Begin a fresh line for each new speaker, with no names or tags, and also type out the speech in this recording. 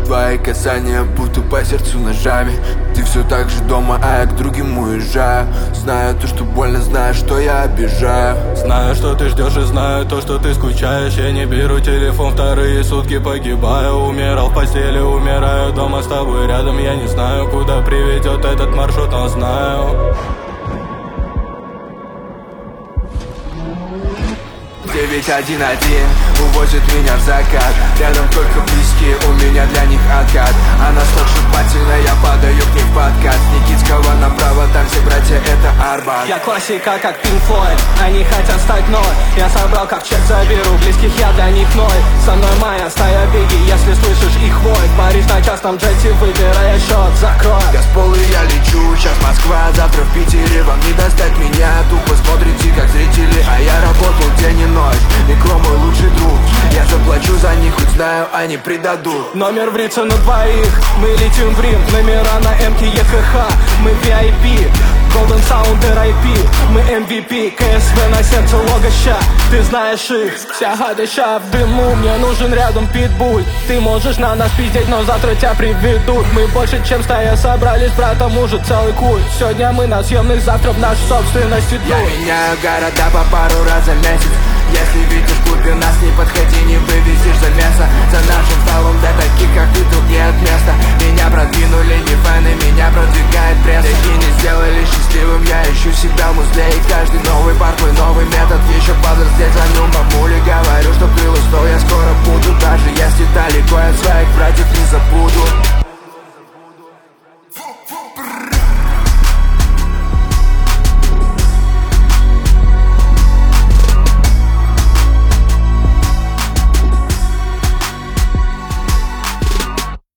твои касания будто по сердцу ножами. Ты все так же дома, а я к другим уезжаю. Знаю то, что больно, знаю, что я обижаю.
Знаю, что ты ждешь, и знаю то, что ты скучаешь. Я не беру телефон, вторые сутки погибаю. Умирал в постели, умираю дома с тобой рядом. Я не знаю, куда приведет этот маршрут, но знаю.
911 увозит меня в закат. Рядом только близкие, у меня для них откат. Она сногсшибательная, я падаю к ней в подкат. С Никитского направо, там все братья, это Арбат.
Я классика, как Pink Floyd, они хотят стать мной. Я собрал ковчег, заберу близких, я для них ноль. Со мной моя стая беги, если слышишь их вой. Париж на частном джете, выбирая счет, закрой.
Газполы, я лечу, сейчас Москва, завтра в Питере. Вам не достать меня, тупо смотрите, как зрители. А я работал день и ночь, Микро мой лучший друг. Я заплачу за них, хоть знаю, они предадут.
Номер в Рице на двоих, мы летим в Рим. Номера на МК, ЕХХ, мы VIP. Golden Sound, RIP, мы MVP. КСВ на сердце, лого ща, ты знаешь их. Вся хата ща в дыму, мне нужен рядом питбуль. Ты можешь на нас пиздеть, но завтра тебя приведут. Мы больше, чем стая, собрались, братом уже целый культ. Сегодня мы на съемных, завтра в нашу собственность идут.
Я меняю города по пару раз за месяц. Если видишь в клубе нас, не подходи, не вывезешь за мясо. За нашим столом для таких, как ты, тут нет места. Меня продвинули не фэны, меня продвигает пресса. Такие не сделали счастливым, я ищу себя в музее. И каждый новый бар, твой новый метод. Еще повзрослеть за ним,